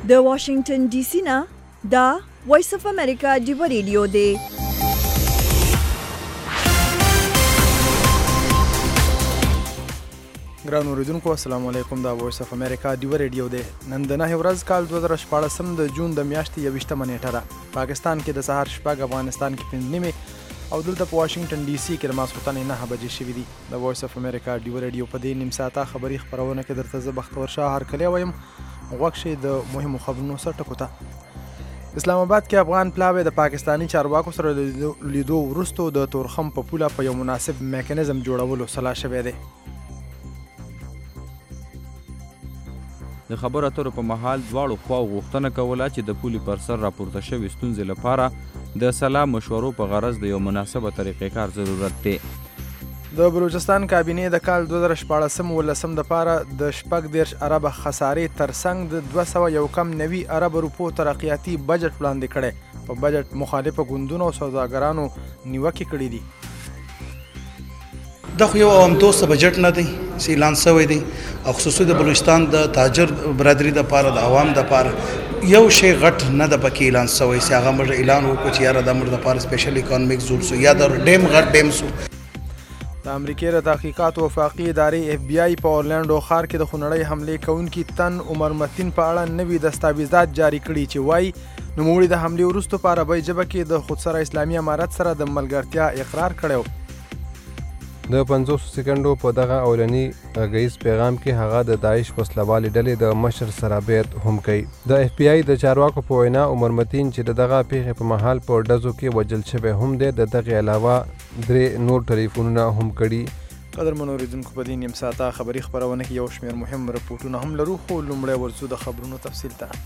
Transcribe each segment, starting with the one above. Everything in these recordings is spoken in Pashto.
د واشنگټن ډي سي نه دا وایس اف امریکا ډیو ریډیو دی. ګران اوریدونکو السلام علیکم. دا وایس اف امریکا ډیو ریډیو دی. نن د 9 ورځ کال 2014 د جون د میاشتې 21 نیټه ده. پاکستان کې د سهار شپږ، افغانستان کې 5 نیمه او دلته په واشنگټن ډي سي کې د ماسخوتن 9 بجې شوې دي. د وایس اف امریکا ډیو ریډیو په دې نیم ساعته خبري خبرونه کې درته زه بختور شاه هرکلی وایم. غوږ شئ د مهمو خبرونو سره ټکو ته. اسلام آباد کې افغان پلاوی د پاکستانی چارواکو سره لیدو وروسته د تورخم په پوله په یو مناسب میکانیزم جوړولو سلا شوی دی. د خبرو اترو په مهال دواړو خواو غوښتنه کوله چې د پولې پر سر راپورته شوې ستونزې لپاره د سلا مشورو په غرض د یو مناسبه طریقې کار ضرورت دی. د بلوچستان کابینې د کال 2014-15 دپاره د 14 اربه خسارې ترڅنګ د 291 ارب روپو ترقیاتي بجټ وړاندې کړی. په بجټ مخالفه ګوندونو او سوداګرانو نیوکې کړي دي. دا خو یو عوام دوسته بجټ نه دی چې اعلان شوی دی او خصوصي د بلوچستان د تاجر برادری د پاره د عوام د پاره یو شی غټ نه د پکې اعلان شوی چې هغه موږ اعلان وکړو چې یاره د موږ د پاره سپیشل اکونومیک زون سو یا د ډیم غټ ډیم سو. د امریکای د تحقیقات وفاقي ادارې اف بی آی په اورلانډو ښار کې د خونړۍ حملې کوونکي تن عمر متین په اړه نوي دستاویزات جاری کړي چې وایي نوموړي د حملې وروسته په عربۍ ژبه کې د خودسره اسلامي امارت سره د ملګرتیا اقرار کړی. د 50 سکندو په دغه اولنی غږیز پیغام کې هغه د داعش وسلوالې ډلې د مشر سره بیعت هم کوي. د اف بی آی د چارواکو په وینا عمر متین چې د دغه پیښې په محل په ډزو کې وژل شوی هم دی. د دغه علاوه 3 نور ټلیفونونه هم کړي. قدرمنو اوریدونکو په دې نیم ساعته خبري خبرونه کې یو شمېر مهم رپورټونه هم لرو، خو لومړی ورځو د خبرونو تفصیل ته.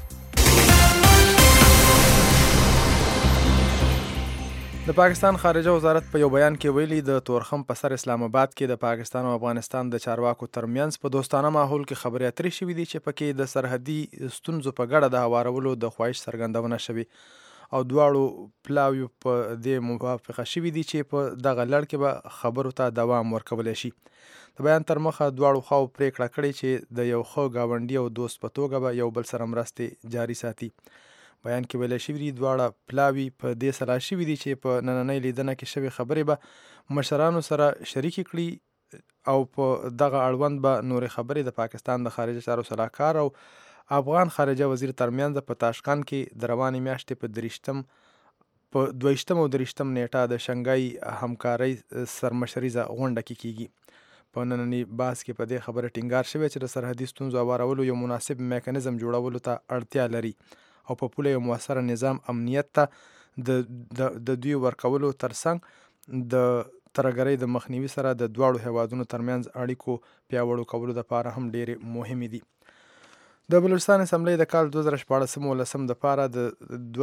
د پاکستان خارجه وزارت په یو بیان کې ویلي د تورخم په سر اسلام آباد کې د پاکستان او افغانستان د چارواکو ترمنځ په دوستانه ماحول کې خبرې اترې شوې دي چې پکې د سرحدي ستونزو په ګډه د هوارولو د خواهش څرګندونه شوې او دواړو پلاویو په دې موافقه شوې دي چې په دغه لړ کې به خبرو ته دوام ورکولی شي. د بیان تر مخه دواړو خواو پریکړه کړې چې د یو ښه ګاونډي او دوست په توګه به یو بل سره مرستې جاري ساتي. بیان کې ویلی شوي دي دواړه پلاوي په دې سلا شوي دي چې په نننۍ لیدنه کې شوې خبرې به مشرانو سره شریکې کړي او په دغه اړوند به نورې خبرې د پاکستان د خارجه چارو سلاکار او افغان خارجه وزیر ترمنځ په تاشقند کې د روانې میاشتې په 22 او 23 نیټه د شنګای همکارۍ سرمشریزه غونډه کې کیږي. په نننۍ بحث کې په دې خبره ټینګار شوی چې د سرحدي ستونزو هوارولو یو مناسب میکانیزم جوړولو ته اړتیا لري او په پوله یو موثره نظام امنیت ته د دوی ورکولو ترڅنګ د ترهګرۍ د مخنیوي سره د دواړو هیوادونو ترمنځ اړیکو پیاوړو کولو لپاره هم ډېرې مهمې دي. د بلوچستان اسمبلی د کال 2014-15 دپاره د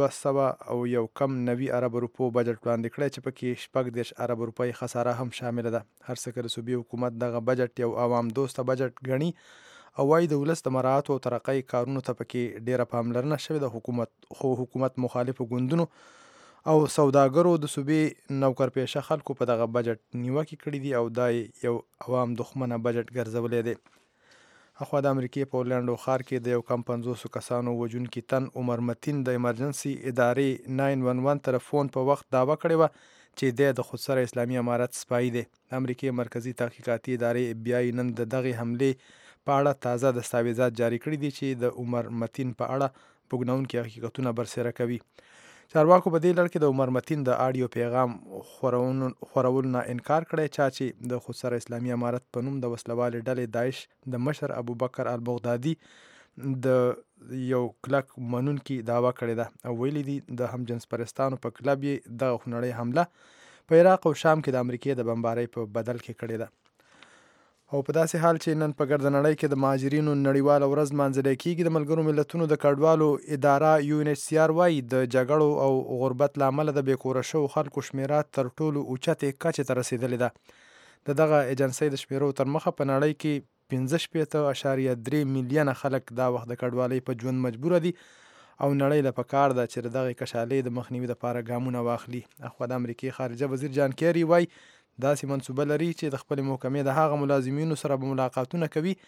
291 ارب روپو بجټ وړاندې کړی چې پکې 14 ارب روپۍ خساره هم شامله ده. هر څه که د صوبې حکومت دغه بجټ یو عوام دوسته بجټ ګڼي او وايي د ولس د مراعاتو او ترقۍ کارونو ته پکې ډیره پاملرنه شوې ده. حکومت مخالفو ګوندونو او سوداګرو د صوبې نوکرپېشه خلکو په دغه بجټ نیوکې کړي دي او دا یو عوام دښمنه بجټ ګرځولی دی. اخوا د امریکې په اورلانډو ښار کې د یو کم 50 کسانو وژونکي تن عمر متین د ایمرجنسي ادارې 911 تلفون په وخت دعوه کړې وه چې دی د خودسره اسلامي امارت سپایي دی. د امریکې مرکزي تحقیقاتي ادارې اف بی آی نن د دغې حملې په اړه تازه دستاویزات جاری کړي دي چې د عمر متین په اړه پوښتنونکي حقیقتونه برسېره کوي. چارواکو په دې لړ کې د عمر متین د آډیو پیغام خورولو نه انکار کړی چا چې د خودسره اسلامي امارت په نوم د وسلوالې ډلې داعش د مشر ابوبکر البغدادي د یو کلک منونکي دعوه کړې ده او ویلي دي د همجنس پرستانو په کلب یې دغه خونړۍ حمله په عراق او شام کې د امریکې د بمبارۍ په بدل کې کړې ده. او په داسې حال چې نن په ګرده نړۍ کې د مهاجرینو نړیواله ورځ لمانځلی کیږي، د ملګرو ملتونو د کډوالو اداره UNHCR وایي د جګړو او غربت له امله د بېکوره شوو خلکو شمېره تر ټولو اوچتې کچې ته رسېدلې ده. د دغه ایجنسۍ د شمېرو تر مخه په نړۍ کې 15.3 میلیونه خلک دا وخت د کډوالۍ په ژوند مجبوره دي او نړۍ له پکار ده چې دغه کشالۍ د مخنیوي لپاره ګامونه واخلي. اخوا د امریکې خارجه وزیر جان کیری وایي داسې منصوبه لري چې د خپل محکمې د هغه ملازمینو سره به ملاقاتونه کوي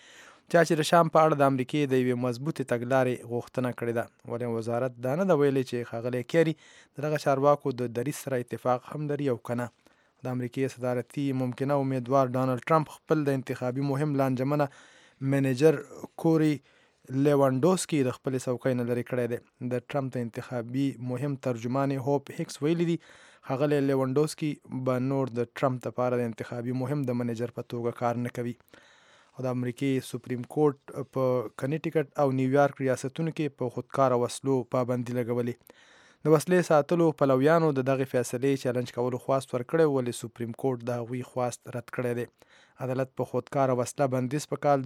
چا چې د شام په اړه د امریکې د یوې مضبوطې تګلارې غوښتنه کړې ده. ولې وزارت دا نه ده ویلې چې ښاغلی کیري د دغه چارواکو د دریځ سره اتفاق هم لري او که نه. د امریکې صدارتي ممکنه امیدوار ډانلډ ټرمپ خپل د انتخابي مهم لانجمنه منیجر کوري لیوانډوسکي د خپلې څوکۍ نه لرې کړی دی. د ټرمپ د انتخابي مهم ترجمان هوپ هیکس ویلي دي ښاغلی لیوانډوسکي به نور د ټرمپ لپاره د انتخابي مهم د منیجر په توګه کار نه کوي. او د امریکې سپریم کورټ په کنیټیکټ او نیویارک ریاستونو کې په خودکاره وسلو پابندي لګولې. د وسلې ساتلو پلویانو د دغې فیصلې چلنج کولو خواست ورکړی، ولې سپریم کورټ د هغوی خواست رد کړی دی. عدالت په خودکاره وسله بندیز په کال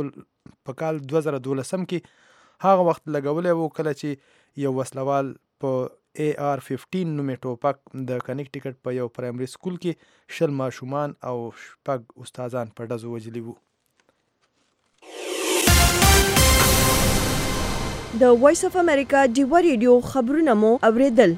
2012 کې هغه وخت لګولی و کله چې یو وسلوال په AR-15 نومې ټوپک د کنیکټیکټ په یو پرایمري سکول کې 20 ماشومان او 6 استادان په ډزو وژلي وو. د وایس اف امریکا ډیوه ریډیو خبرونه مو اوریدل.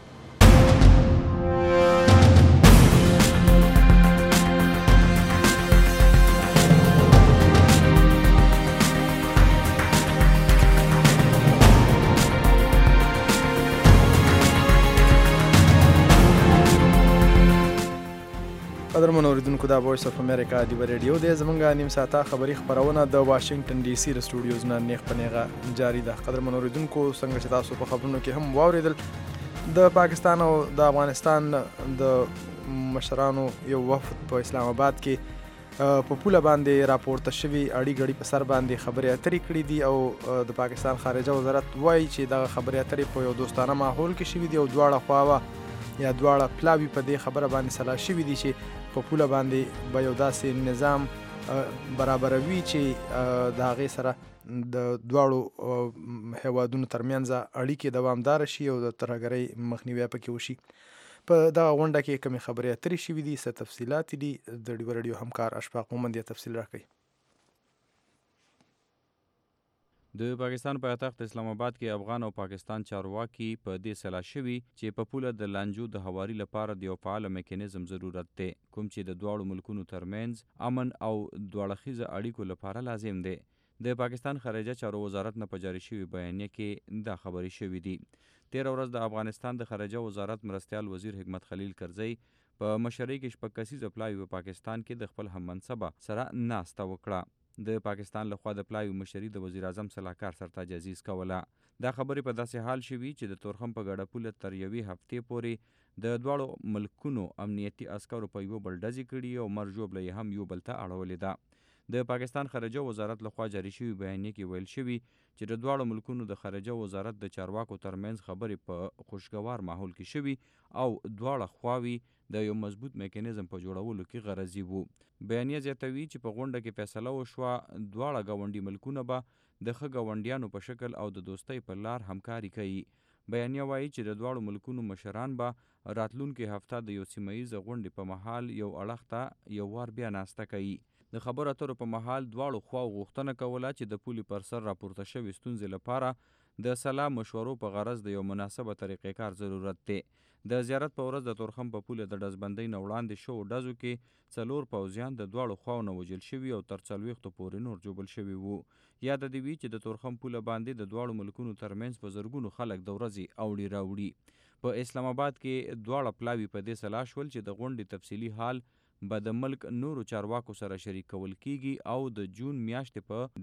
قدرمنو اوریدونکو، دا وایس اف امریکا ډیوه ریډیو دی. زمونږ نیم ساعته خبري خپرونه د واشنگټن ډي سي د سټوډیوز نه نیغ په نیغه جاري ده. قدرمنو اوریدونکو، څنګه چې تاسو په خبرونو کې هم واوریدل، د پاکستان او د افغانستان د مشرانو یو وفد په اسلام آباد کې په پوله باندې راپورته شوي اړي ګړي په سر باندې خبرې اترې کړي دي او د پاکستان خارجه وزارت وایي چې دغه خبرې اترې په یو دوستانه ماحول کې شوي دي او دواړه خواوه یا دواړه پلاوي په دې خبره باندې سلا شوي دي چې په پوله باندې به یو داسې نظام برابروي چې د هغې سره د دواړو هیوادونو ترمنځ اړیکې دوامداره شي او د ترهګرۍ مخنیوی پکې وشي. په دغه غونډه کې کومې خبرې اترې شوي دي، څه تفصیلات دي، د ډیوه ریډیو همکار اشفاق مومند یې تفصیل راکوي. د پاکستان پایتخت اسلام آباد کې افغان او پاکستان چارواکي په دې سلا شوي چې په پوله د لانجو د هواري لپاره د یو فعال میکانیزم ضرورت دی، کوم چې د دواړو ملکونو ترمنځ امن او دوړخیزه اړیکو لپاره لازم دی. د پاکستان خارجه چارو وزارت نه په جاري شوي بیانیه کې دا خبرې شوي دي. تېره ورځ د افغانستان د خارجه وزارت مرستیال وزیر حکمت خلیل کرزی په مشرۍ کې 6 کسیزه پلاوي په پاکستان کې د خپل هم منصبه سره ناسته وکړه. د پاکستان لخوا د پلاوي مشري د وزیر اعظم سلاکار سرتاج عزیز کوله. دا خبرې په داسې حال شوي چې د تورخم په ګډه پوله تر یوې هفتې پورې د دواړو ملکونو امنیتي عسکرو په یو بل ډزې کړي او مرجوبله یې هم یو بل ته اړولې ده. د پاکستان خارجه وزارت لخوا جاري شوي بیانیه کې ویل شوي چې د دواړو ملکونو د خارجه وزارت د چارواکو ترمنځ خبرې په خوشګوار ماحول کې شوي او دواړه خواوې د یو مضبوط میکانیزم په جوړولو کې غرضي وو. بیانیه زیاتوي چې په غونډه کې فیصله وشوه دواړه ګاونډي ملکونه به د ښه ګاونډیانو په شکل او د دوستۍ په لار همکاري کوي. بیانیه وایي چې د دواړو ملکونو مشران به راتلونکې هفته د یو سیمه ییزه غونډې په مهال یو اړخ ته یو وار بیا ناسته کوي. د خبرو اترو په مهال دواړو خواو غوښتنه کوله چې د پولې پر سر راپورته شوې ستونزې لپاره د سلا مشورو په غرض د یو مناسبه طریقې کار ضرورت دی. د زیارت په ورځ د تورخم په پوله د ډزبندۍ نه وړاندې شوو ډزو کې 4 پوځیان د دواړو خواو نه وژل شوي او تر 40 پورې نور ژوبل شوي وو. یاد دې وي چې د تورخم پوله باندې د دواړو ملکونو ترمنځ په زرګونو خلک د ورځې اوړي راوړي. په اسلام آباد کې دواړه پلاوي په دې سلا شول چې د غونډې تفصیلي حال به د ملک نورو چارواکو سره شریک کول کیږي او د جون میاشتې په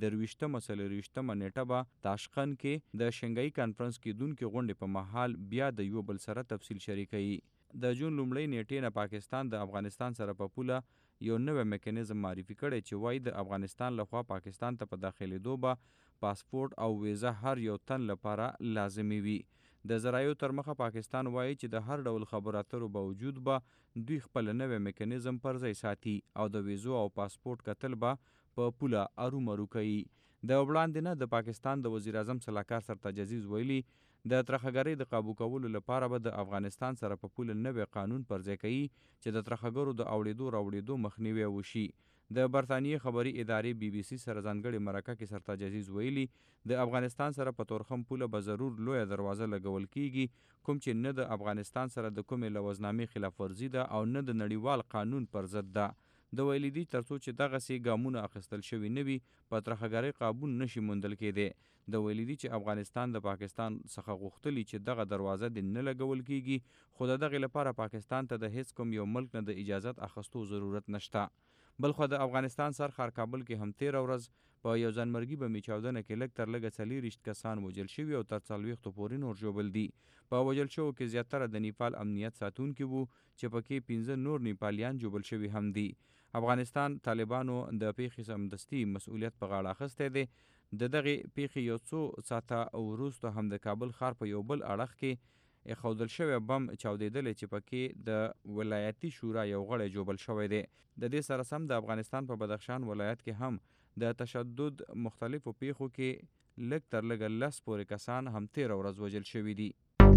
23 نیټه به تاشقند کې د شنګای کانفرنس کېدونکې غونډې په مهال بیا د یو بل سره تفصیل شریکوي. د جون لومړۍ نیټې نه پاکستان د افغانستان سره په پوله یو نوی میکانیزم معرفي کړی چې وایي د افغانستان لخوا پاکستان ته په داخلېدو به پاسپورت او ویزه هر یو تن لپاره لازمي وي. د ذرایعو تر مخه پاکستان وایي چې د هر ډول خبرو اترو باوجود به دوی خپل نوی میکانیزم پر ځای ساتي او د ویزو او پاسپورت کتل به په پوله ارومرو کوي. د وړاندې نه د پاکستان د وزیر اعظم سلاکار سرتاج عزیز ویلي د ترهګرۍ د قابو کولو لپاره به د افغانستان سره په پوله نوی قانون پر ځای کوي چې د ترهګرو د اوړېدو راوړېدو مخنیوی وشي. د برطانیې خبري ادارې BBC سره ځانګړې مرکه کې سرتاج عزیز ویلي د افغانستان سره په تورخم پوله به ضرور لویه دروازه لګول کیږي کوم چې نه د افغانستان سره د کومې لوزنامې خلاف ورزي ده او نه د نړیوال قانون پر ضد ده. د ویلي دي ترڅو چې دغسې ګامونه اخیستل شوي نه وي په ترهګرۍ قابو نشي موندل کېدی. د ویلي دي چې افغانستان د پاکستان څخه غوښتلي چې دغه دروازه دې نه لګول کېږي، خو د دغې لپاره پاکستان ته د هیڅ کوم یو ملک نه د اجازت اخیستو ضرورت نشته. بلخوا د افغانستان سرښار کابل کې هم تېره ورځ په یو ځانمرګي بمي چاودنه کې لږ تر لږه 40 کسان وژل شوي او تر 40 پورې نور ژوبل دي. په وژل شوو کې زیاتره د نیپال امنیت ساتونکي وو چې پکې 15 نور نیپالیان ژوبل شوي هم دي. افغانستان طالبانو د پیښې سمدستي مسؤلیت په غاړه اخیستی دی. د دغې پیښې یو څو ساعته وروسته هم د کابل ښار په یو بل اړخ کې ایښودل شوی بم چاودېدلی چې پکې د ولایتي شورا یو غړی ژوبل شوی دی. د دې سره سم د افغانستان په بدخشان ولایت کې هم د تشدد مختلفو پیښو کې لږ تر لږه 10 پورې کسان هم تېره ورځ وژل شوي دي.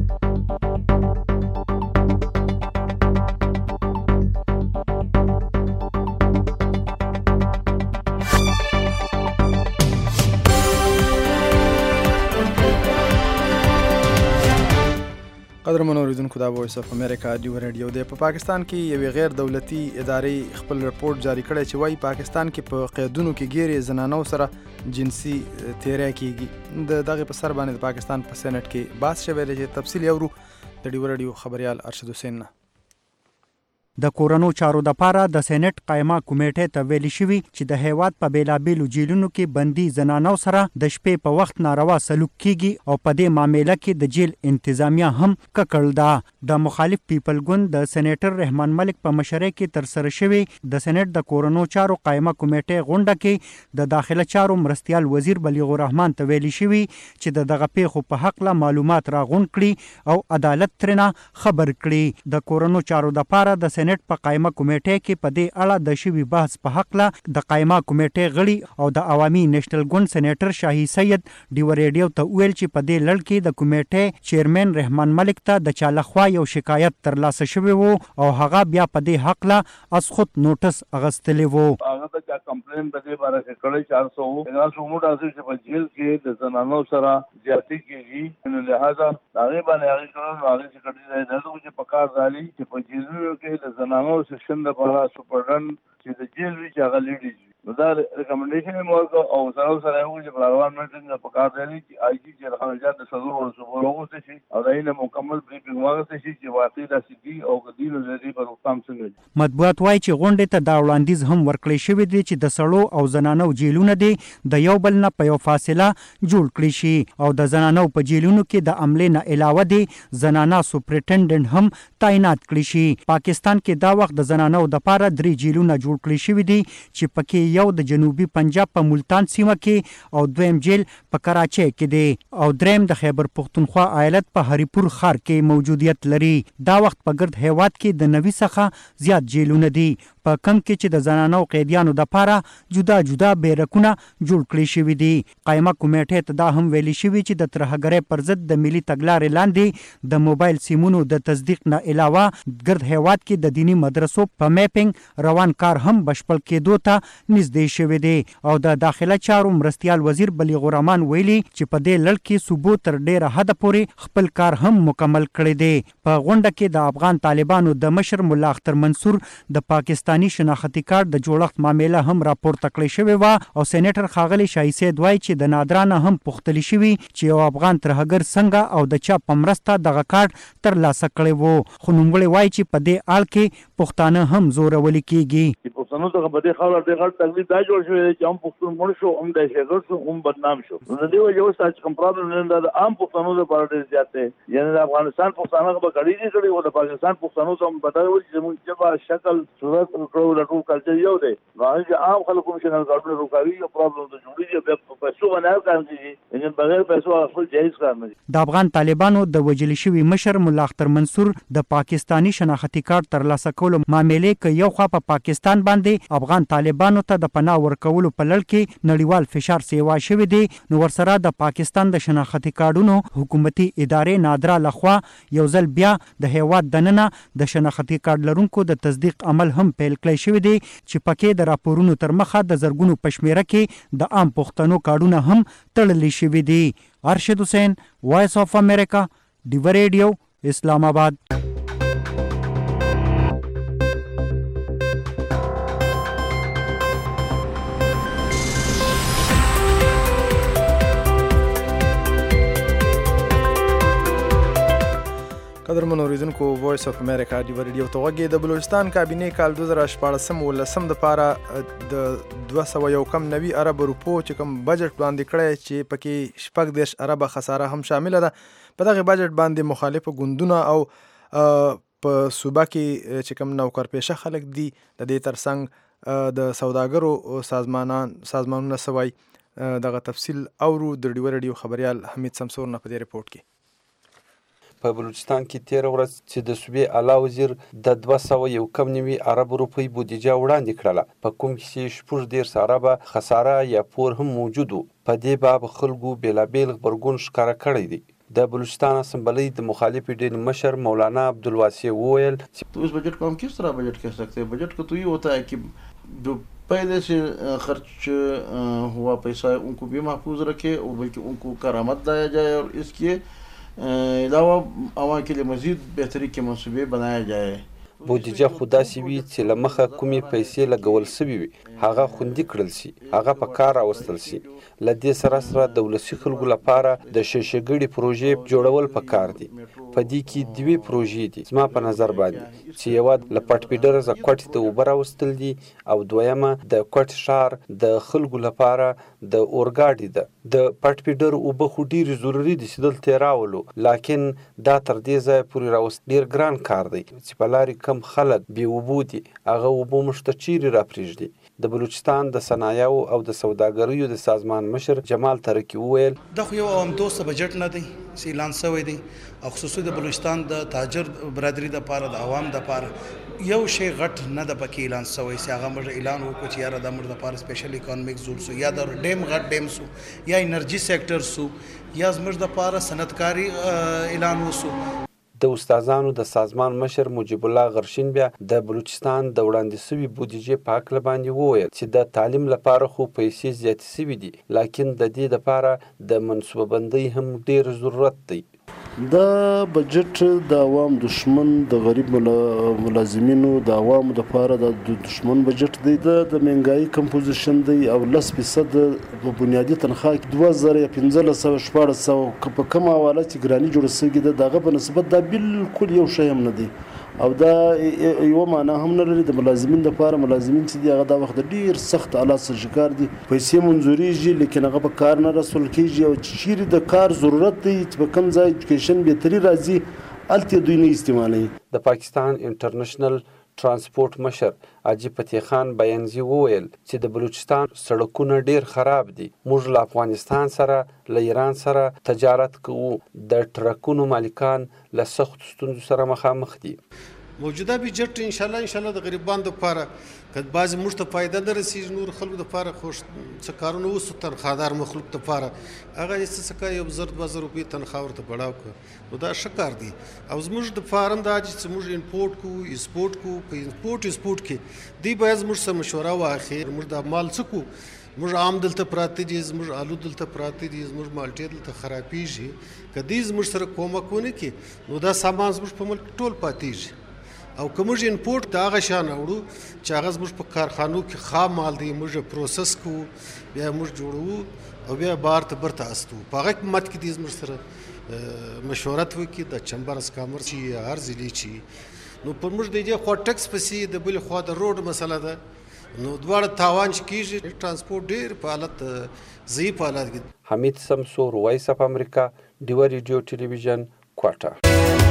قدرمنو اوریدونکو دا وایس اف امریکا ډیو ریډیو دی. په پاکستان کې یوې غیر دولتي ادارې خپل رپورټ جاری کړی چې وایي پاکستان کې په قیدونو کې ګیرې زنانو سره جنسي تیری کیږي. د دغې په سر باندې د پاکستان په سینټ کې بحث شوی دی چې تفصیل اورو د ډیو ریډیو خبریال ارشد حسین نه. د کورونو چارو د پاره د سېنات قائمه کمیټې ته ویل شوی چې د هیواد په بیلابیلو جیلونو کې بندي زنانو سره د شپې په وخت ناروا سلوک کیږي او په دې معاملې کې د جیل انتظامیه هم ککړ ده. د مخالف پیپل ګوند د سېنیټر رحمان ملک په مشرۍ کې تر سره شوی د سېنات د کورونو چارو قائمه کمیټې غونډه کې د داخله چارو مرستیال وزیر بلیغ الرحمن ته ویل شوی چې دغه پیښو په حق له معلومات راغونډ کړي او عدالت ترنه خبر کړي. د کورونو چارو د پاره د سېنات په قائمه کمیټې کې په دې اړه د شوی بحث په حق له د قائمه کمیټې غړي او د عوامي نېشنل ګوند سېنیټر شاهي سید ډیو ریډیو ته ویل چې په دې لړ کې د کمیټې چیرمن رحمان ملک ته د چالخوا یو شکایت ترلاسه شوی وو او هغه بیا په دې حق له از خود نوټس اغستلی وو. هغه ته کمپلین په دې باره کې کړی 400 دا څومره راځي چې په جیل کې د زنانو سره زیاتی کیږي، نو لہذا هغه باندې هغه کړو هغه چې کړی دی نو چې په کار ځالي چې په جیلونو کې د زنانو سیکشن د لپاره سپرډن چې د جیل وی چې هغه لیډي نو دا ریکمنډیشن مورګه او سره یو چې پروان منټینګ په کار دی چې آی جی چې خلجات د صدور او صبرغه شي او داینه مکمل بریفینګ واغسته شي چې واقعي د سیدي او قدیل لري په روغتام څنګه. مطبوعات وايي چې غونډه ته دا وړاندیز هم ورکړی شوی دی چې د سړو او زنانو جیلونه دي د یو بل نه په یو فاصله جوړ کړی شي او د زنانو په جیلونو کې د عملې نه علاوه دي زنانه سپرنټنډنټ هم تعینات کړی شي. پاکستان کې دا وخت د زنانو د پاره 3 جیلونه جوړ کړی شوی دي چې پکې یو د جنوبي پنجاب په ملتان سیمه کې او دویم جیل په کراچۍ کې دی او دریم د خیبر پختونخوا ایالت په هریپور ښار کې موجودیت لري. دا وخت په ګرد هیواد کې د 90 څخه زیات جیلونه دي په کم کې چې د زنانو قیدیانو د پاره جدا جدا بیرکونه جوړ کړی شوی دي. قائمه کمیټې ته دا هم ویلي شوی چې د ترهګرۍ پر ضد د ملي تګلارې لاندې د موبایل سیمونو د تصدیق نه علاوه ګرد هیواد کې د دینی مدرسو په میپینګ روان کار هم بشپړ کېدو ته نږدې شوی دی او د داخله چارو مرستیال وزیر بلیغ الرحمن ویلي چې په دې لړ کې صوبو تر ډیره حد پورې خپل کار هم مکمل کړی دی. په غونډه کې د افغان طالبانو د مشر مولا اختر منصور د پاکستاني شناختی کارت د جوړښت معاملې هم راپورته کړی شوی و او سېنیټر ښاغلی شاهي سید وایي چې د نادرانه هم پوښتلی شوي چې یو افغان ترهګر څنګه او د چا په مرسته دغه کارت ترلاسه کړی وو، خو نوموړی وایي چې په دې اړ کې پښتانه هم زورولي کېږي. پښتنو ته په دې خاور د غړ تکلیف دا جوړ شوی چې هم پښتون مړ شو هم د شګر شو هم بدنام شو. نو د دې وجه اوس چې کوم پرابلم نه ده عام پښتنو لپاره ډېر زیات دی. یعنی د افغانستان پښتانه به غړي دي کړي او د پاکستان پښتنو ته هم بدل وي چې موږ چې شکل صورت کړو د ټول کلچر یو دی. نو هغه عام خلکو مشنل غړو روکاوي او پرابلم ته جوړیږي په پیسو باندې کار کوي ان بغیر پیسو خپل جایز کار نه. د افغان طالبانو د وجل شوی مشر مولا اختر منصور د پاکستانی شناختی کارت ترلاسه کولو معاملې کې یو خوا په پاکستان باندې افغان طالبانو ته د پناه ورکولو په لړ کې نړیوال فشار سیوا شوی دی، نو ورسره د پاکستان د شناختی کارډونو حکومتي ادارې نادرا لخوا یو ځل بیا د هیواد دننه د شناختی کارډ لرونکو د تصدیق عمل هم پیل کړی شوی دی چې پکې د راپورونو تر مخه د زرګونو پشمیره کې د عام پښتنو کارډونه هم تړلي شوی دي. ارشد حسین، وایس اف امریکا، ډیو ریډیو، اسلام آباد. قدرمن اوریدونکو وایس اف امریکا دی ریډیو ته غږی د بلوچستان کابینې کال 2014 ولسم د پاره د 201 کم نوي ارب روپو چې کوم بجټ باندې کړی چې پکې شپږ دیش ارب خساره هم شامل ده. په دغه بجټ باندې مخالفه ګوندونه او په صوبه کې چې کوم نوکر پیشه خلک دي د دې ترڅنګ د سوداګرو سازمانونه سوای دغه تفصیل اورو د ریډیو خبريال حمید سمسور نه په دې ریپورت کې. په بلوچستان کې 13 ورځ چې د صوبې اعلی وزیر د 201 کم نوي ارب روپۍ بودیجه وړاندې کړله، په کوم کې شپږ دېرش اربه خساره یا پور هم موجود و. په دې باب خلکو بېلابېل غبرګون ښکاره کړی دی. د بلوچستان اسمبلی د مخالف ډین مشر مولانا عبدالواسع وویل तो इस बजट को हम किस तरह बजट कह सकते हैं? बजट का तो ये होता है कि जो पहले से खर्च हुआ पैसा है उनको भी महफूज रखे और बल्कि उनको करामत लाया जाए और इसके अलावा आवाम के लिए मजीद बेहतरी के मंसूबे बनाया जाए. بودیجه خو داسې وي چې له مخه کومې پیسې لګول سوي وي هغه خوندي کړل سي، هغه په کار راوستل سي. له دې سره د ولسي خلکو لپاره د شیشهګړي پروژې جوړول پکار دي. په دې کې دوې پروژې دي زما په نظر باندې، چې یوه له پټپیډر ز کوټ ته اوبه راوستل دي او دویمه د کوټ ښار د خلکو لپاره د اورګاډي ده. د پټپیډر اوبه خو ډېرې ضروري دي چې دلته یې راولو، لکن دا تر دې ځایه پورې راوست ډېر ګران کار دی چې په لارې کم خلک بې اوبو دي، هغه اوبه موږ ته چیرې راپرېږدي. د بلوچستان د صنایعو او د سوداګریو د سازمان مشر جمال ترکی وویل دا خو یو عوام دوسته بجټ نه دی چې اعلان شوی دی او خصوصي د بلوچستان د تاجر برادری د پاره د عوام د پاره یو شی غټ نه د پکې اعلان شوی چې هغه موږ اعلان وکړو چې یاره د موږ د پاره سپیشل اکونومیک زون سو یا د ډیم غټ ډیم سو یا انرژي سېکټر سو یا زموږ د پاره صنعتکاري اعلان وسو. د استادانو د سازمان مشر مجیب الله غرشین بیا د بلوچستان د وړاندې شوي بودیجې په هکله باندې وویل چې د تعلیم لپاره خو پیسې زیاتې شوي دي، لکن د دې لپاره د منصوبه بندۍ هم ډېر ضرورت دی. دا بجټ د عوام دشمن د غریب ملازمینو د عوامو لپاره د دشمن بجټ دی. د منګای کمپوزیشن دی او 10% په بنیادی تنخواه 2015 په کوم حواله چې ګرانی جوړ سوي ده دغه په نسبت دا بالکل یو شی هم نه دی او دا یو معنا هم نه لري. د ملازمین لپاره ملازمین چې دی هغه دا وخت ډیر سخت حالات سره ښکار دي، پیسې منځوريږي لیکن هغه په کار نه رسول کیږي او چیرې د کار ضرورت دی چې په کوم ځای ایجوکیشن بهتري راځي الته دوی نه استعمالوي. د پاکستان انټرنیشنل ترانسپورت مشر عجیب فتح خان بیانزی وویل چې د بلوچستان سړکونه ډیر خراب دي. موږ له افغانستان سره له ایران سره تجارت کوو، د ټرکونو مالکان له سختو ستونزو سره مخامخ دي. موجوده بجټ ان شاء الله د غریبانو لپاره که بعضې موږ ته فایده نه رسېږي، نور خلکو لپاره خو څه کارونه وسو تنخوادار مخلوق لپاره هغه یې څه څه یو 1000-2000 روپۍ تنخواه ورته بړاو کړه، نو دا ښه کار دی. او زموږ د فارم دا چې موږ امپورټ کوو ایکسپورټ کوو، په امپورټ کې دوی باید زموږ سره مشوره واخلي موږ دا مال څه کوو. موږ عام دلته پراته دي، زموږ آلو دلته پراته دي، زموږ مالټې دلته خرابېږي، که دوی زموږ سره کومک ونه کړي نو دا سامان زموږ په ملک ټول پاتېږي. او که موږ انپورټ د هغه شان وړو چې هغه زموږ په کارخانو کې خام مال دی، موږ پروسس کوو، بیا موږ جوړوو او بیا بار ته برته استو. په هغه قیمت کې دې زموږ سره مشورت وکړي د چمبرز کامرس چې هر ضلع چې نو پر موږ د دې خوا ټکس پسې د بلې خوا د روډ مسله ده، نو دواړه تاوان چې کېږي. ټرانسپورټ ډېر په حالت ضعیف حالت کې. حمید سمسور، وایس اف امریکا، ډیوه ریډیو ټلویزیون، کوټه.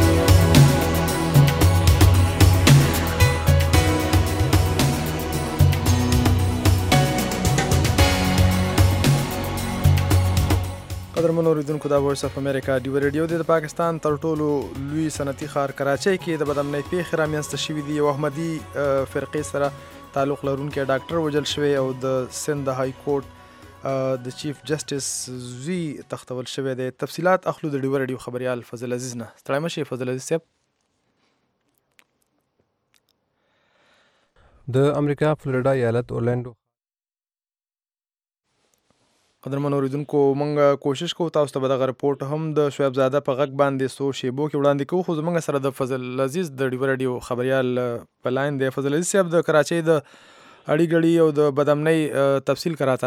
قدرمن اوریدونکو دا وایس اف امریکا ډیوه ریډیو د پاکستان تر ټولو لوی صنعتي ښار کراچۍ کې د بدامنۍ پیښې رامنځته شوي دي. یو احمدي فرقې سره تعلق لرونکی ډاکټر وژل شوی او د سند د های کورټ د چیف جسټس زوی تختول شوی دی. تفصیلات اخلو د ډیوه ریډیو خبريال فضل عزیز نه. ستړی مشئ فضل عزیز صاحب. د امریکا فلوریډا ایالت اورلانډو قدرمن اوریدونکو مونږ کوشش کوو تاسو ته به دغه رپورټ هم د شعیب زاده په غږ باندې څو شیبو کې وړاندې کوو، خو زموږ سره د فضل عزیز د ډیوه ریډیو خبريال په لاین دی. فضل عزیز صاحب د کراچۍ د اړی ګړی او د بدامنۍ تفصیل کراته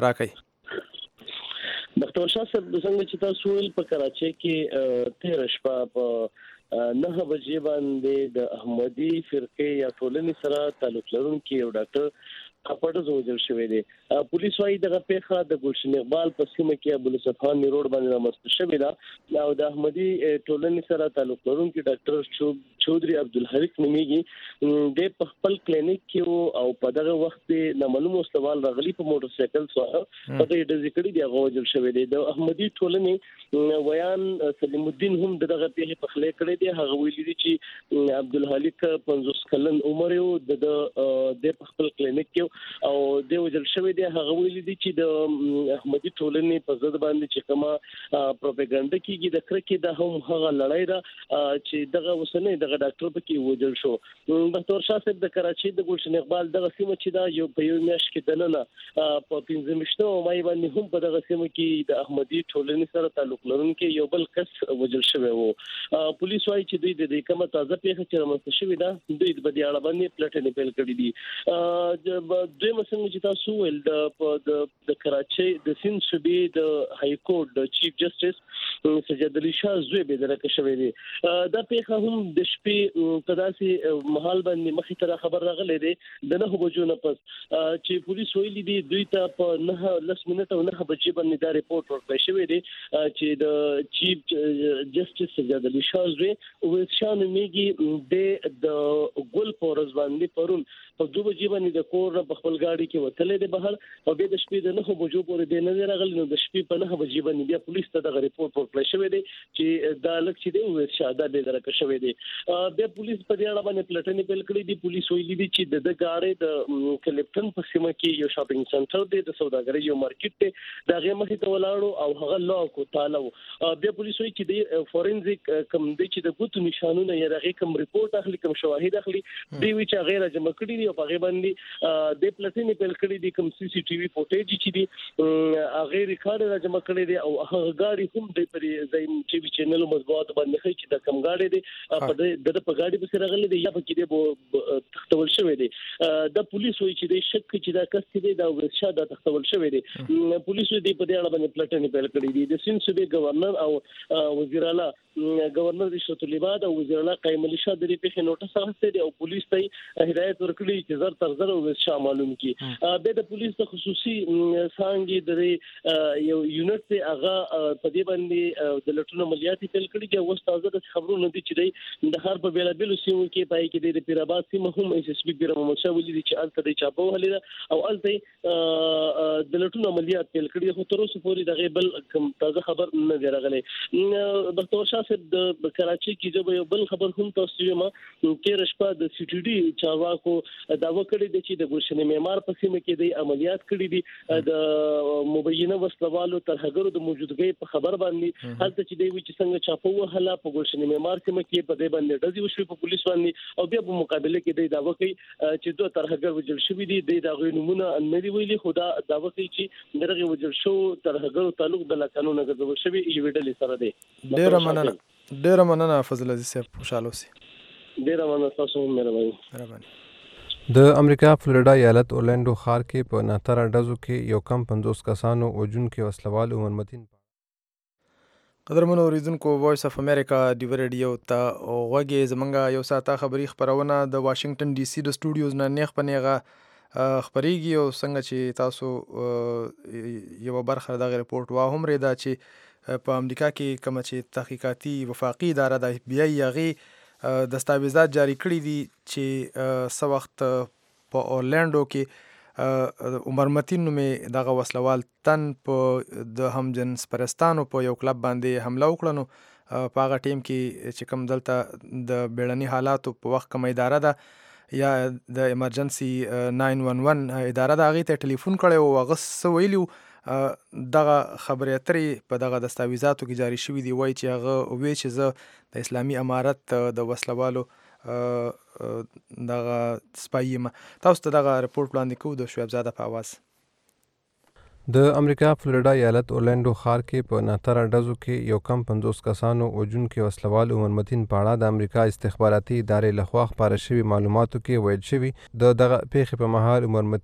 راکړئ. ډاکټر شاه صاحب څنګه چې تاسو ویل په کراچۍ کې 13 شپه په 9 بجې باندې د احمدي فرقې یا ټولنې سره تعلق لرونکي یو ډاکټر خپړه وژل شوی دی. پولیس وايي دغه پیښه د ګلشن اقبال په سیمه کې ابو الصفان روډ باندې رامنځته شوې ده او د احمدي ټولنې سره تعلق لرونکي ډاکټر چودري عبدالحریق نومیږي د خپل کلینیک کې او په دغه وخت د معلوم مستوال راغلي په موټر سایکل سره په دې د ذکر دی هغه وژل شوی دی. د احمدي ټولنې ویان سلیم الدین هم دغه پیښه په خله کړی دی. هغه ویلي دي چې عبدالحریق 50 کلن عمر یو د خپل کلینیک کې او د وجل شوی دی. هغه ویلي دي چې د احمدي ټولنې په ضد باندې چې کومه پروپاګاندا کیږي د کرکې د هم هغه لړۍ ده چې دغه وسنه دغه ډاکټر په کې وجل شو. ډاکټر شاه صاحب د کراچي د ګلشن اقبال دغه سیمه چې دا یو په یو میاشت کې دننه په 15 مشته او مای باندې هم په دغه سیمه کې د احمدي ټولنې سره تعلق لرونکي یو بل کس وجل شوی وو. پولیس وايي چې دوی د کومه تازه پیښه چې رامنځته شوې ده دوی د بدی اړه باندې پلټنې پیل کړې دي. دوی مثلا چې تاسو ول د کراچي د سند صوبې د های کورټ د چیف جسټس سجاد علي شاه زوی به درکه شوی دی. دا پیښه هم د شپې په داسې محل باندې مخې ته خبر راغلی دی د 9 بجو نه پس چې پولیس ویلي دي دوی ته په 9 منټ او 9 بجې باندې دا ریپورت ورکړی شوی دی چې د چیف جسټس سجاد علي شاه زوی وشان میږي د ګل پورز باندې پرون په 2 بجې باندې د کور په خپل گاډي کې وتلې ده بهر او به د شپې د 9 بجو پورې د نه راغلی نو د شپې په 9 بجې باندې بیا پولیس ته د ریپورت ورکړی شوی دی چې دا لک چې دی شاده به درکه شوی دی. بیا پولیس په دې اړه باندې پلټنې پیل کړې دي. پولیس ویلي دي چې د گاډي د کلیپټن په سیمه کې یو شاپینګ سنټر دی د سوداګرۍ یو مارکیټ دی دا غي مخې ته ولاړو او هغه لاک او تالو. بیا پولیس وایي چې د فورنزیک کم دی چې د ګوتو نشانونه یې راغی کوم ریپورت اخلي کوم شواهد اخلي دی وی چې غیر جمع کړي دي او په غي باندې د پلټنې پیل کړې دي کوم سی سی ټي وي فوټیج چې دي هغه ریکارډ را جمع کړی دی او هغه گاډي هم د پرې زایم ټي وي چینل مزبوط باندې خي چې د کم گاډي دی په د په گاډي په سره غلي دی یا په کې دی تختول شوی دی. د پولیس وایي چې د شک چې دا کس دی دا ورشا د تختول شوی دی. پولیس دې په دې اړه باندې پلټنې پیل کړې دي. د سند صوبې گورنر او وزیر اعلی گورنر رشوت العباد او وزیر اعلی قائم علي شاه د دې په نوټس اخیسته دی او پولیس ته هدایت ورکړي چې زر تر زر ورشا معلوم کی. به د پولیس ته خصوصي څنګه د یو یونټ ته هغه په دې باندې د لټونو عملیاتي پیل کړي چې اوس تازه د خبرونو دي چې د هر په بیلابل سیمو کې پای کې د پیراباد سیمه هم اس اس پی پیر محمد شاه ولې چې الته د چاپو هلیدا او الته د لټونو عملیات پیل کړي خو تر اوسه پورې د غیبل کم تازه خبر نه دی راغلی. ډاکټر شاه صاحب د کراچي کې یو بل خبر هم تاسو ما کې رشپا د سی ټي ډي چارواکو داوا کړی دی چې د ګلشن معمار په سیمه کې د عملیات کړي دي د مبینه وسلوالو ترهګرو د موجودګۍ په خبر باندې هلته چې دی چې څنګه چاپو وهله په ګلشن معمار سیمه کې په دې باندې ډزې وشوي په پولیس باندې او بیا په مقابله کې دی داوا کوي چې دوه ترهګر وجل شوي دي د غوی نمونه نه دی ویلي خدا داوا کوي چې دغه وجل شو ترهګرو تعلق د قانون غوښتل شوی یو ویډل سره دی. ډیر مننه فضل عزیز صاحب خوشاله اوسئ. ډیر مننه تاسو هم مهرباني. د امریکا فلوریډا ایالت اورلانډو ښار کې په ناتره ډزو کې یو کم 50 کسانو وژونکي وسلوال عمرمتین. قدرمنو اوریدونکو وایس اف امریکا ډیو ریډیو ته غوږی زمونږ یو ساعته خبري خبرونه د واشنگټن ډي سي د سټوډیوز نه نیغ پنیغه خبريږي او څنګه چې تاسو یو برخه د ریپورت وا هم ریدا چې په امریکا کې کوم چې تحقیقاتي وفاقي اداره د اف بی آی یغي دستاویزات جاری کړی دي چې سو وخت په اورلانډو کې عمرمتین نومې دغه وسلوال تن په د همجنس پرستانو په یو کلب باندې حمله وکړنو په هغه ټیم کې چې کوم دلته د بیړني حالاتو په وخت کوم اداره ده یا د ایمرجنسي 911 اداره ده هغې ته ټلیفون کړی او هغه څه ویلي دغه خبرې اترې په دغه دستاویزاتو کې جاری شوي دي وایي چې هغه وی چې زه د اسلامي امارت د وسلوالو دغه سپایي یم. تاسو ته دغه رپورټ وړاندې کوو د شعیب زاده په اواز. د امریکا فلوریډا ایالت اورلانډو ښار کې په ناتره ډزو کې یو کم 50 کسانو وژونکي وسلوال عمرمتین په اړه د امریکا استخباراتي ادارې لخوا خپاره شوي معلوماتو کې ویل شوي د دغه پیښې په مهال عمرمتین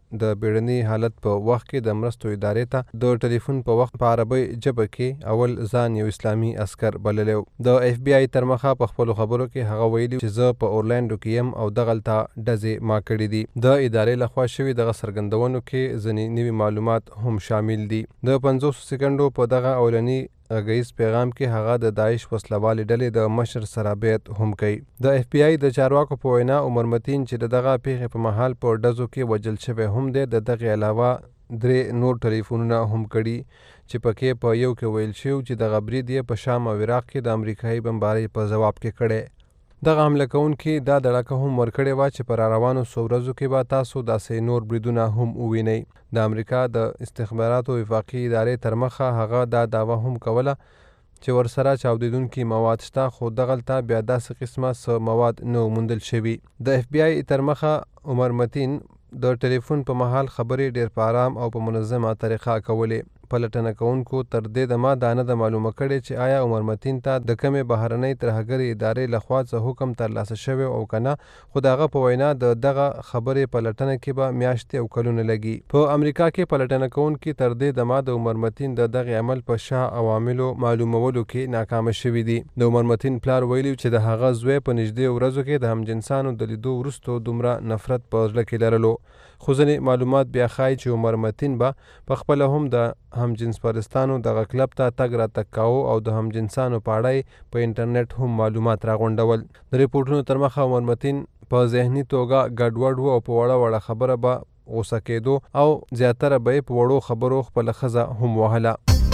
د بیړني حالت په وخت کې د مرستو ادارې ته د ټلیفون په وخت په عربي ژبه کې اول ځان یو اسلامي عسكر بللی و. د اف بی آی تر مخه په خپلو خبرو کې هغه ویلي چې زه په اورلانډو کې یم او دغلته ډزې ما کړي دي. د ادارې لخوا شوي دغه څرګندونو کې ځینې نوي معلومات هم شامل دي. د 50 سکندو په دغه اولني غږیز پیغام کې هغه د داعش وسلوالې ډلې د مشر سره بیعت هم کوي. د اف بی آی د چارواکو په وینا عمر متین چې دغه پیښې په مهال په ډزو کې وژل شوی هم دی. د دغه علاوه 3 نور ټلیفونونه هم کړي چې پکې په یو کې ویل شوی چې دغه برید یې په شام او عراق کې د امریکایي بمبارۍ په ځواب کې کړی. دغه حمله کوونکي دا دړکه هم ورکړې وه چې په راروانو څو ورځو کې به تاسو داسې نور بریدونه هم ووینئ. د امریکا د استخباراتو وفاقي ادارې تر مخه هغه دا دعوه هم کوله چې ورسره چاودیدونکي مواد شته، خو دغلته بیا داسې قسمه څه مواد نه موندل شوي. د اف بی آی تر مخه عمر متین د ټلیفون په مهال خبرې ډېر په آرام او په منظمه طریقه کولې. پلټنه کوونکو تر دې دمه دا نه ده معلومه کړې چې آیا عمر متین ته د کمې بهرنۍ ترهګرې ادارې لخوا څه حکم ترلاسه شوی او که نه، خو د هغه په وینا د دغه خبرې پلټنه کې به میاشتې او کلونه لګي. په امریکا کې پلټنه کوونکي تر دې دمه د عمر متین د دغه عمل په شا عواملو معلومولو کې ناکامه شوي دي. د عمر متین پلار ویلي چې د هغه زوی په نږدې ورځو کې د همجنسانو د لیدو وروسته دومره نفرت په زړه کې لرلو. خو ځینې معلومات بیا ښایي چې عمر متین به پخپله هم د همجنس پرستانو دغه کلب ته تګ راتګ کاوه او د همجنسانو په اړه په انټرنیټ هم معلومات راغونډول. د ریپورټونو تر مخه عمر متین په ذهني توګه ګډوډ و او په وړه وړه خبره به غوسه کېدو او زیاتره به یې په وړو خبرو خپله ښځه هم وهله.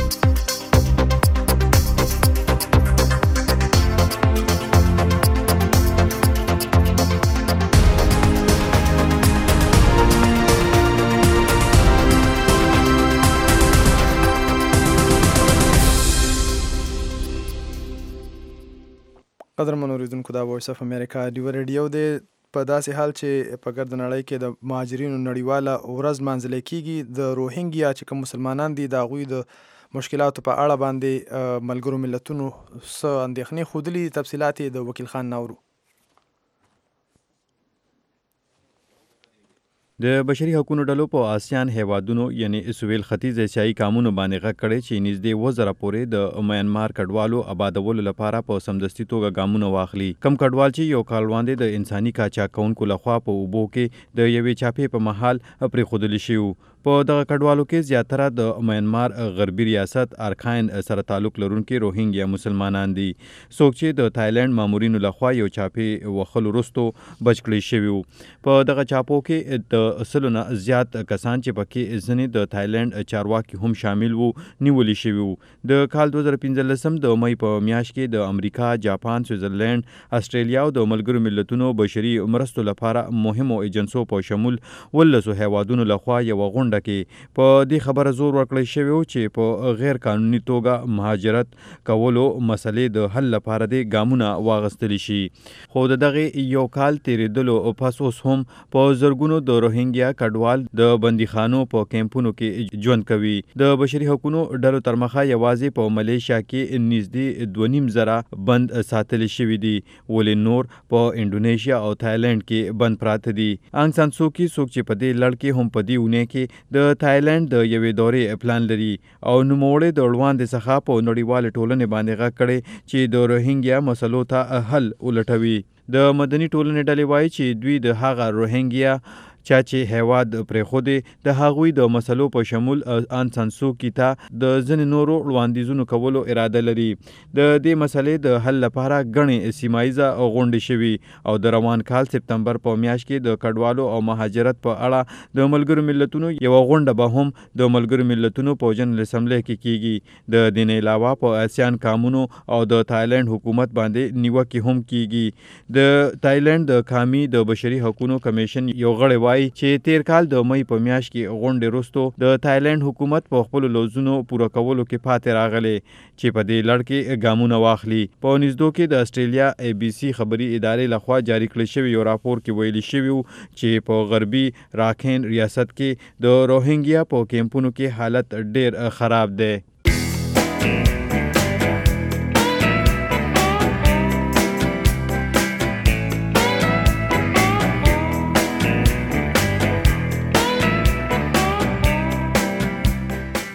قدرمن اوریدونکو، دا وایس اف امریکا ډیو ریډیو دی. په داسې حال چې په ګرد نړۍ کې د مهاجرینو نړیواله ورځ لمانځل کیږي، د روهینګیا چې کوم مسلمانان دي د هغوی د مشکلاتو په اړه باندې ملګرو ملتونو څه اندېښنې ښودلي. تفصیلات یې د وکیل خان ناورو. د بشري حقوقو ډلو په آسیان هیوادونو یعنی سویل ختیځ ایشیایي قامونو باندې غږ کړی چې نږدې 2000 پورې د میانمار کډوالو آبادولو لپاره په سمدستي توګه ګامونه واخلي. کم کډوال چې یو کال وړاندې د انساني قاچاقونکو لخوا په اوبو کې د یوې چاپې په مهال پرېښودل شوي. په دغه کډوالو کې زیاتره د میانمار غربي ریاست ارکاین سره تعلق لرونکي روهینګیا مسلمانان دي، څوک چې د تایلند مامورینو لخوا یو چاپې وهلو وروستو بچ کړی شوي وو. په دغه چاپو کې د سلو نه زیات کسان چې پکې ځینې د تایلند چارواکي هم شامل وو نیولي شوي وو. د کال 2015 د مئی په میاشت کې د امریکا، جاپان، سویټزرلینډ، استرالیا او د ملګرو ملتونو بشري مرستو لپاره مهمو ایجنسو په شمول 19 هیوادونو لخوا یو غونډه کې په دې خبره زور ورکړی شوی و چې په غیر قانوني توګه مهاجرت کولو مسلې د حل لپاره د ګامونه واغستلی شي. خو د دغه یو کال تیریدلو پس اوس هم په زرګونو د روهینګیا کډوال د بندیخانو په کیمپونو کې ژوند کوي. د بشري حقوقو ډلو تر مخه یوازې په ملیشیا کې نږدې 2.5 بند ساتل شوي دي، ولې نور په انډونیشیا او تایلند کې بند پراته دي. آنګ سان سو کی څوک چې په دې لړ کې هم په دې اونۍ کې د تایلند د یوې دورې پلان لري او نوموړی د وړاندې څخه په نړیواله ټولنې باندې غږ کړی چې د روهینګیا مسلو ته حل ولټوي. د مدني ټولنې ډلې وایي چې دوی د هغه روهینګیا چا چې هیواد پرېښودې د هغوی د مسلو په شمول آن سان سو کی ته د ځینې نورو وړاندیزونو کولو اراده لري. د دې مسلې د حل لپاره ګڼې سیمایزه غونډې شوي او د روان کال سپتمبر په میاشت کې د کډوالو او مهاجرت په اړه د ملګرو ملتونو یوه غونډه به هم د ملګرو ملتونو په جنرال اسمبلی کې کیږي. د دې نه علاوه په آسیان قامونو او د تایلند حکومت باندې نیوکې هم کیږي. د تایلند د قامي د بشري حقوقو کمیشن یو غړی چې تیر کال د مئی په میاشت کې غونډې وروستو د تایلند حکومت په خپلو لوزونو پوره کولو کې پاتې راغلی چې په دې لړ کې ګامونه واخلي. په نږدو کې د استرالیا ABC خبري ادارې لخوا جاری کړل شوی یو راپور کې ویلي شوي چې په غربي راکین ریاست کې د روهینګیا په کیمپونو کې حالت ډیر خراب دی.